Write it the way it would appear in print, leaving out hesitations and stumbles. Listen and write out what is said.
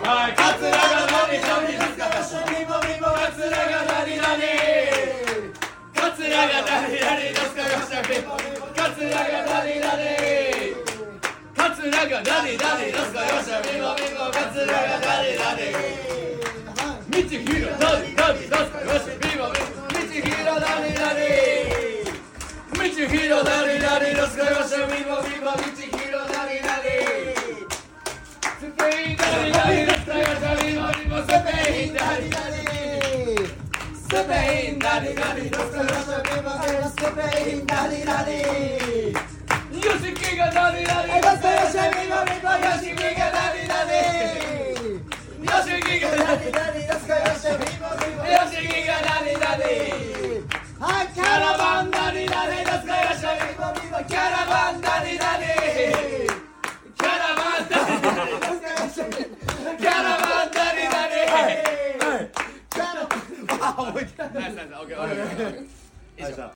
はい、桂が何々ですか、ビボビボ、桂が何々、桂が何々ですか、ビボビボ、桂が何々、桂が何々ですか、よっしゃ、ビボビボ、桂が何々、道広何々ですか、よっしゃ、ビボビボ、道広何々、道広何々ですか、よっしゃ、ビボビボ、道広何々、スペイン何々ですか、よっしゃ、ビボビボ、スペイン何々、スペイン何々ですか、よっしゃ、ビボビボ、スペイン何々、よしきが何々ですか、よっしゃ、ビボビボ、よしきが何々、よしきが何々ですか、よっしゃ、ビボビボ、よしきが何々、はい、キャラバン何々ですか、よっしゃ、ビボビボ、キャラバン何々、キャラバン何々ですか、よっしゃ、キャラバン何々、キャラバン、あ、覚えてない。